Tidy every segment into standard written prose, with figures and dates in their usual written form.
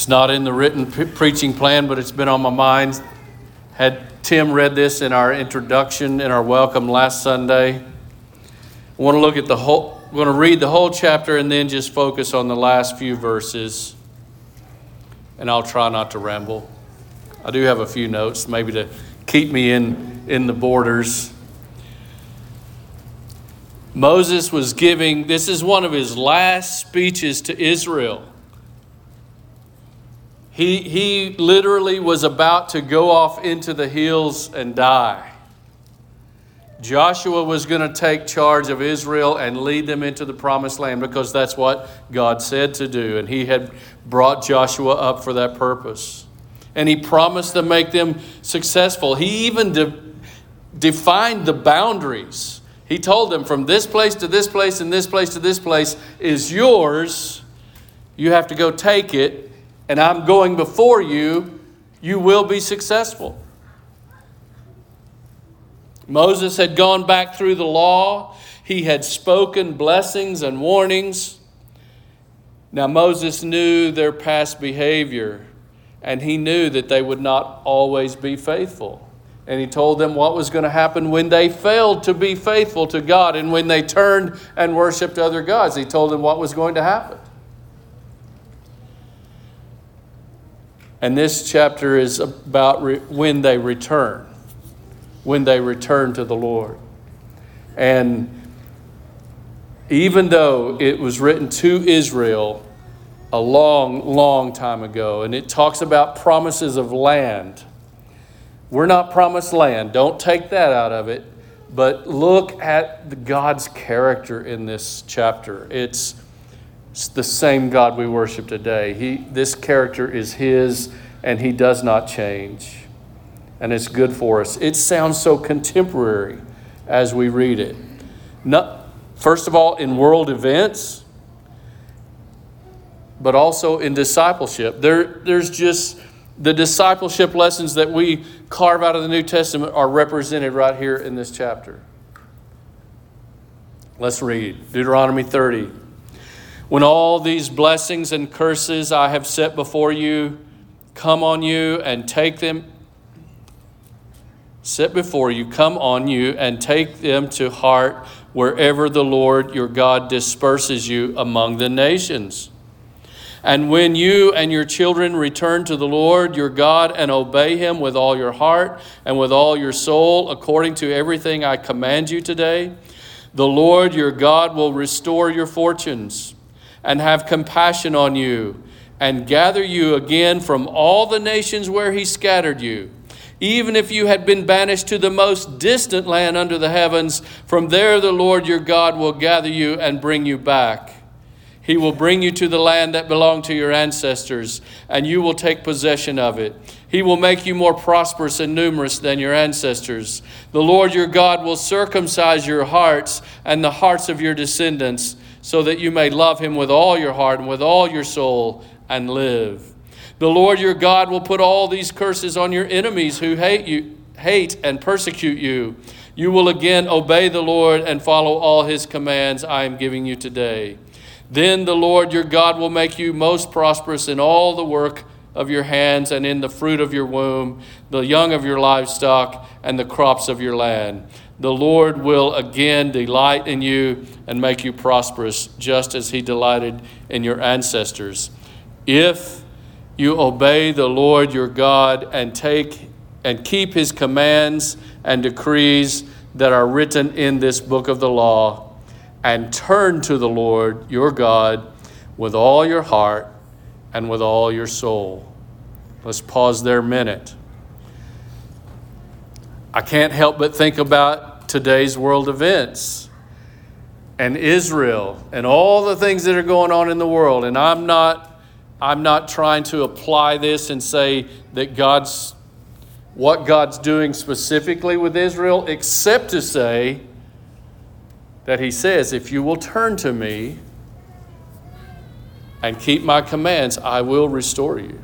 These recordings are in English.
It's not in the written preaching plan, but it's been on my mind. Had Tim read this in our introduction, in our welcome last Sunday. I want to look at I'm going to read the whole chapter and then just focus on the last few verses. And I'll try not to ramble. I do have a few notes, maybe to keep me in the borders. Moses was giving, this is one of his last speeches to Israel. He literally was about to go off into the hills and die. Joshua was going to take charge of Israel and lead them into the promised land because that's what God said to do. And he had brought Joshua up for that purpose. And he promised to make them successful. He even defined the boundaries. He told them from this place to this place and this place to this place is yours. You have to go take it. And I'm going before you. You will be successful. Moses had gone back through the law. He had spoken blessings and warnings. Now Moses knew their past behavior, and he knew that they would not always be faithful. And he told them what was going to happen when they failed to be faithful to God and when they turned and worshiped other gods. He told them what was going to happen. And this chapter is about when they return to the Lord. And even though it was written to Israel a long, long time ago, and it talks about promises of land, we're not promised land. Don't take that out of it. But look at God's character in this chapter. It's the same God we worship today. This character is His, and He does not change. And it's good for us. It sounds so contemporary as we read it. First of all, in world events, but also in discipleship. There's just the discipleship lessons that we carve out of the New Testament are represented right here in this chapter. Let's read Deuteronomy 30. When all these blessings and curses I have set before you come on you and take them, set before you, come on you and take them to heart wherever the Lord your God disperses you among the nations. And when you and your children return to the Lord your God and obey Him with all your heart and with all your soul, according to everything I command you today, the Lord your God will restore your fortunes and have compassion on you, and gather you again from all the nations where He scattered you. Even if you had been banished to the most distant land under the heavens, from there the Lord your God will gather you and bring you back. He will bring you to the land that belonged to your ancestors, and you will take possession of it. He will make you more prosperous and numerous than your ancestors. The Lord your God will circumcise your hearts and the hearts of your descendants, so that you may love Him with all your heart and with all your soul and live. The Lord your God will put all these curses on your enemies who hate and persecute you. You will again obey the Lord and follow all His commands I am giving you today. Then the Lord your God will make you most prosperous in all the work of your hands and in the fruit of your womb, the young of your livestock, and the crops of your land. The Lord will again delight in you and make you prosperous, just as He delighted in your ancestors. If you obey the Lord your God and keep His commands and decrees that are written in this book of the law, and turn to the Lord your God with all your heart and with all your soul. Let's pause there a minute. I can't help but think about today's world events and Israel and all the things that are going on in the world. And I'm not trying to apply this and say that what God's doing specifically with Israel, except to say that He says, if you will turn to me and keep my commands, I will restore you.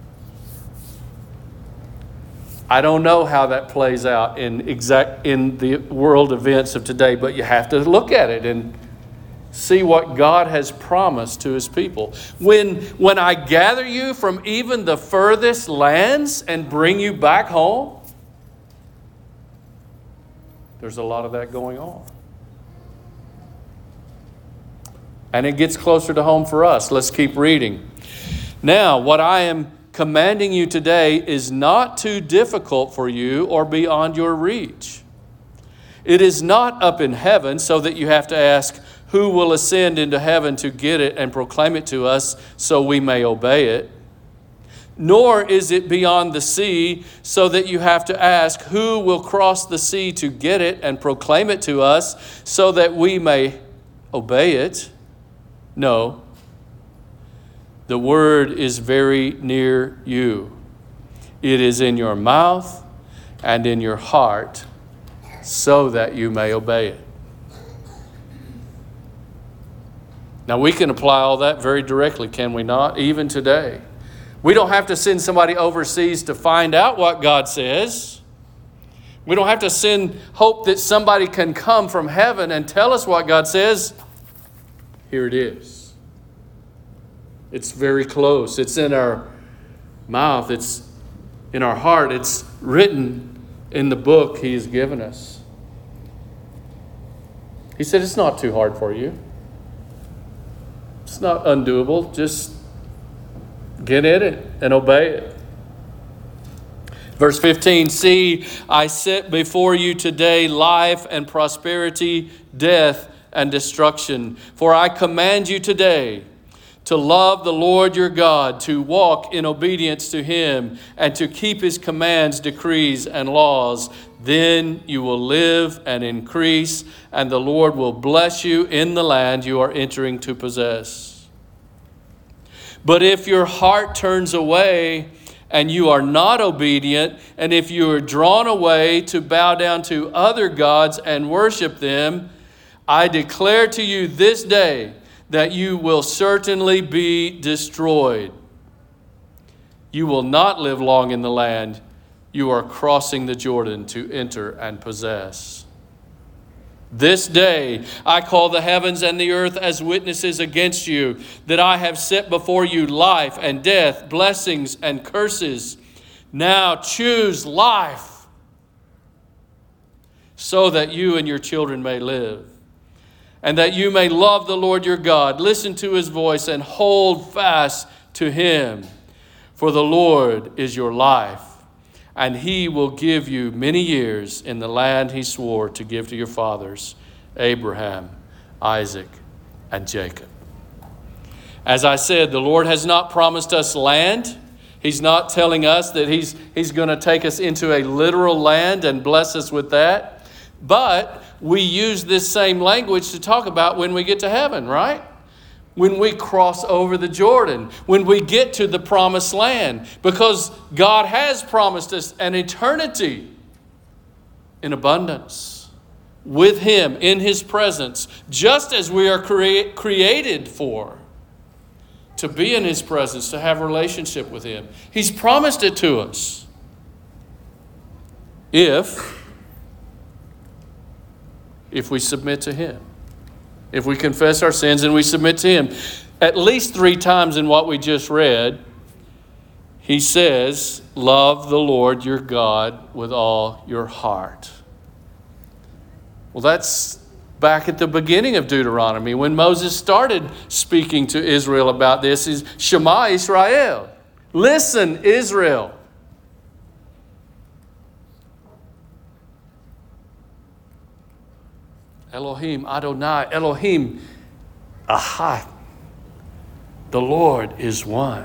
I don't know how that plays out in the world events of today, but you have to look at it See what God has promised to his people. When I gather you from even the furthest lands and bring you back home, there's a lot of that going on. And it gets closer to home for us. Let's keep reading. Now, what I am commanding you today is not too difficult for you or beyond your reach. It is not up in heaven so that you have to ask, who will ascend into heaven to get it and proclaim it to us so we may obey it? Nor is it beyond the sea so that you have to ask, who will cross the sea to get it and proclaim it to us so that we may obey it? No. The word is very near you. It is in your mouth and in your heart so that you may obey it. Now we can apply all that very directly, can we not? Even today. We don't have to send somebody overseas to find out what God says. We don't have to hope that somebody can come from heaven and tell us what God says. Here it is. It's very close. It's in our mouth. It's in our heart. It's written in the book He has given us. He said it's not too hard for you. It's not undoable. Just get in it and obey it. Verse 15, see, I set before you today life and prosperity, death and destruction. For I command you today to love the Lord your God, to walk in obedience to Him, and to keep His commands, decrees, and laws. Then you will live and increase, and the Lord will bless you in the land you are entering to possess. But if your heart turns away and you are not obedient, and if you are drawn away to bow down to other gods and worship them, I declare to you this day that you will certainly be destroyed. You will not live long in the land you are crossing the Jordan to enter and possess. This day I call the heavens and the earth as witnesses against you, that I have set before you life and death, blessings and curses. Now choose life, so that you and your children may live, and that you may love the Lord your God, listen to His voice, and hold fast to Him. For the Lord is your life, and He will give you many years in the land He swore to give to your fathers, Abraham, Isaac, and Jacob. As I said, the Lord has not promised us land. He's not telling us that He's going to take us into a literal land and bless us with that. But we use this same language to talk about when we get to heaven, right? When we cross over the Jordan, when we get to the promised land, because God has promised us an eternity in abundance with Him in His presence, just as we are created for, to be in His presence, to have a relationship with Him. He's promised it to us. If we submit to Him. If we confess our sins and we submit to Him. At least 3 times in what we just read, He says, love the Lord your God with all your heart. Well, that's back at the beginning of Deuteronomy when Moses started speaking to Israel about this. Is Shema Israel. Listen, Israel. Elohim Adonai, Elohim Ahad. The Lord is one.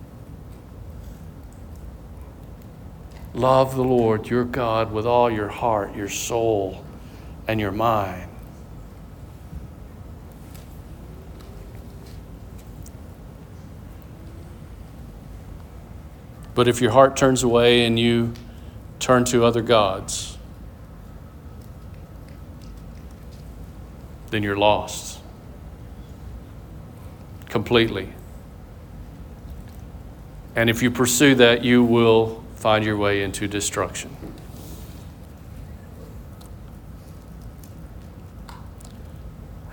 Love the Lord your God with all your heart, your soul, and your mind. But if your heart turns away and you turn to other gods, then you're lost completely. And if you pursue that, you will find your way into destruction.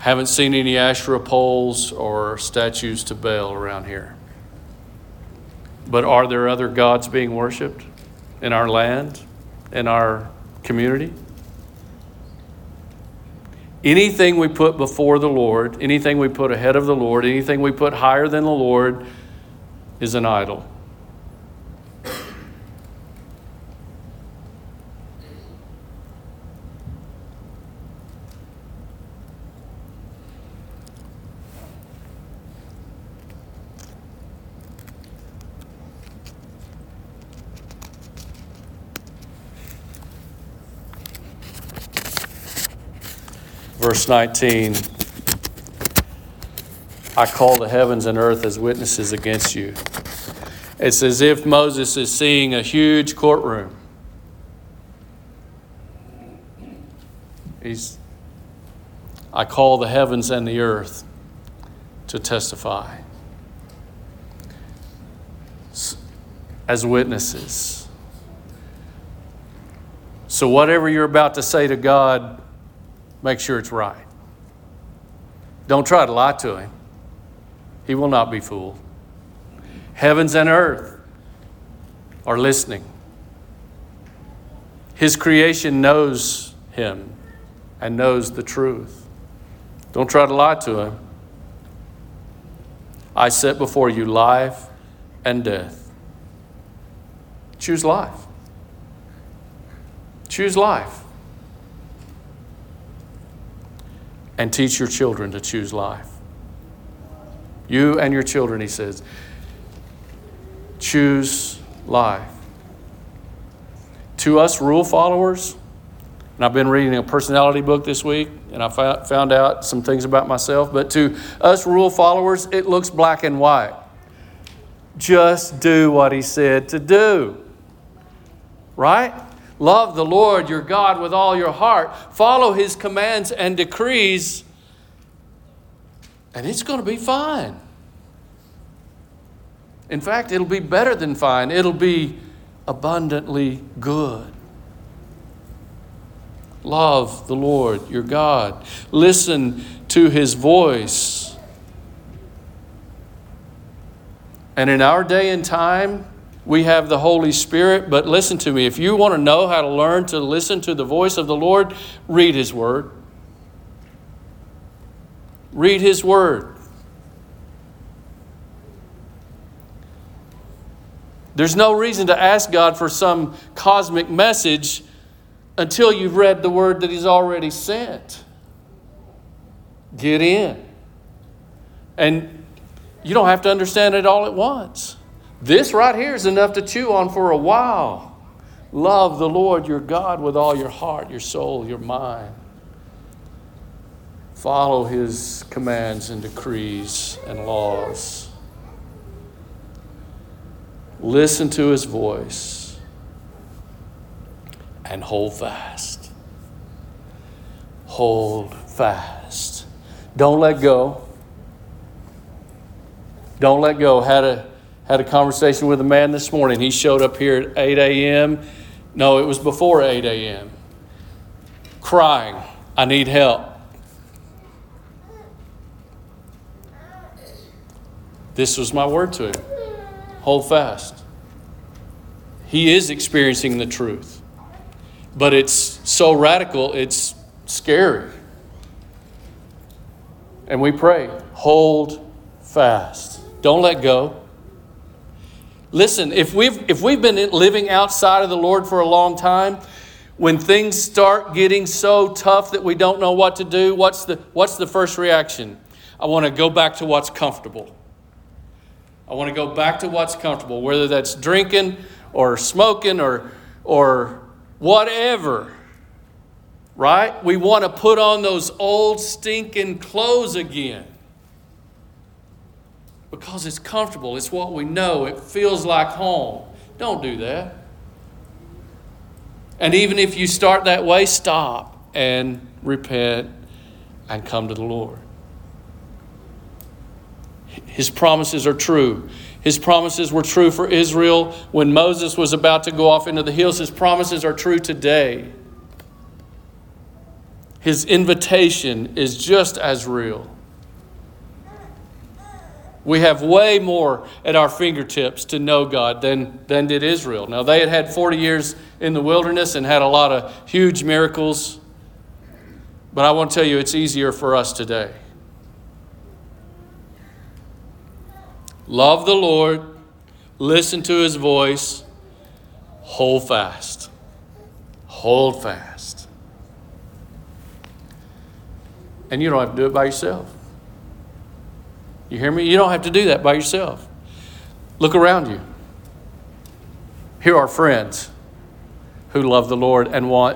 Haven't seen any Asherah poles or statues to Baal around here. But are there other gods being worshiped in our land, in our community? Anything we put before the Lord, anything we put ahead of the Lord, anything we put higher than the Lord is an idol. Verse 19, I call the heavens and earth as witnesses against you. It's as if Moses is seeing a huge courtroom. I call the heavens and the earth to testify as witnesses. So whatever you're about to say to God, make sure it's right. Don't try to lie to him. He will not be fooled. Heavens and earth are listening. His creation knows him and knows the truth. Don't try to lie to him. I set before you life and death. Choose life. Choose life. And teach your children to choose life. You and your children, he says, choose life. To us rule followers, and I've been reading a personality book this week, and I found out some things about myself, but to us rule followers, it looks black and white. Just do what he said to do. Right? Love the Lord your God with all your heart. Follow his commands and decrees, and it's going to be fine. In fact, it'll be better than fine. It'll be abundantly good. Love the Lord your God. Listen to his voice. And in our day and time, we have the Holy Spirit, but listen to me. If you want to know how to learn to listen to the voice of the Lord, read his word. Read his word. There's no reason to ask God for some cosmic message until you've read the word that he's already sent. Get in. And you don't have to understand it all at once. This right here is enough to chew on for a while. Love the Lord your God with all your heart, your soul, your mind. Follow his commands and decrees and laws. Listen to his voice and hold fast. Hold fast. Don't let go. Don't let go. Had a conversation with a man this morning. He showed up here at 8 a.m. No, it was before 8 a.m. Crying, I need help. This was my word to him. Hold fast. He is experiencing the truth. But it's so radical, it's scary. And we pray, hold fast. Don't let go. Listen, if we've been living outside of the Lord for a long time, when things start getting so tough that we don't know what to do, what's the first reaction? I want to go back to what's comfortable. I want to go back to what's comfortable, whether that's drinking or smoking or whatever. Right? We want to put on those old stinking clothes again. Because it's comfortable. It's what we know. It feels like home. Don't do that. And even if you start that way, stop and repent and come to the Lord. His promises are true. His promises were true for Israel when Moses was about to go off into the hills. His promises are true today. His invitation is just as real. We have way more at our fingertips to know God than did Israel. Now, they had 40 years in the wilderness and had a lot of huge miracles. But I want to tell you, it's easier for us today. Love the Lord. Listen to His voice. Hold fast. Hold fast. And you don't have to do it by yourself. You hear me? You don't have to do that by yourself. Look around you. Here are friends who love the Lord and want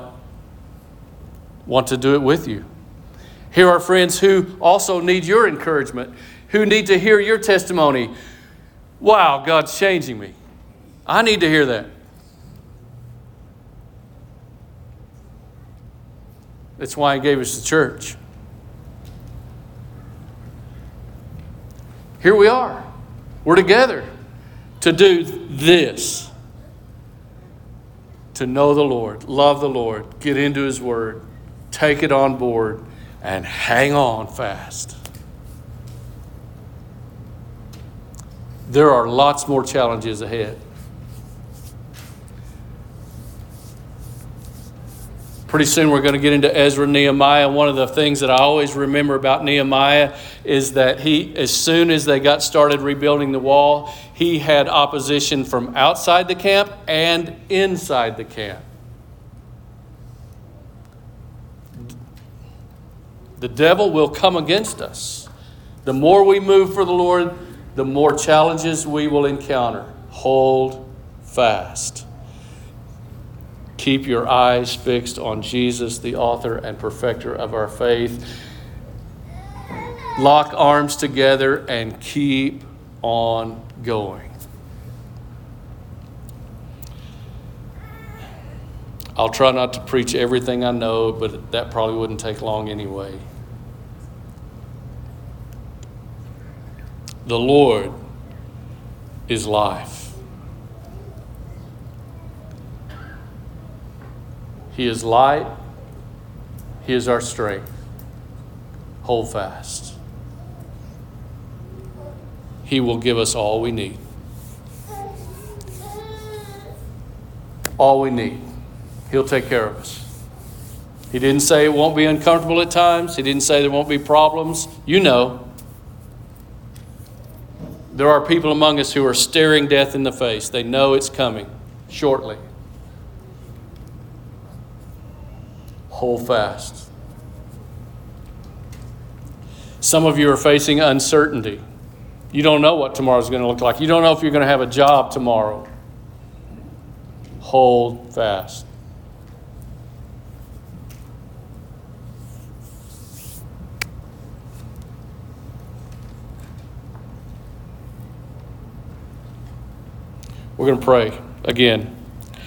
to do it with you. Here are friends who also need your encouragement, who need to hear your testimony. Wow, God's changing me. I need to hear that. That's why He gave us the church. Here we are. We're together to do this. To know the Lord, love the Lord, get into His Word, take it on board, and hang on fast. There are lots more challenges ahead. Pretty soon we're going to get into Ezra and Nehemiah. One of the things that I always remember about Nehemiah is that as soon as they got started rebuilding the wall, he had opposition from outside the camp and inside the camp. The devil will come against us. The more we move for the Lord, the more challenges we will encounter. Hold fast. Keep your eyes fixed on Jesus, the author and perfecter of our faith. Lock arms together and keep on going. I'll try not to preach everything I know, but that probably wouldn't take long anyway. The Lord is life. He is light. He is our strength. Hold fast. He will give us all we need. All we need. He'll take care of us. He didn't say it won't be uncomfortable at times. He didn't say there won't be problems. You know. There are people among us who are staring death in the face. They know it's coming shortly. Hold fast. Some of you are facing uncertainty. You don't know what tomorrow's going to look like. You don't know if you're going to have a job tomorrow. Hold fast. We're going to pray again.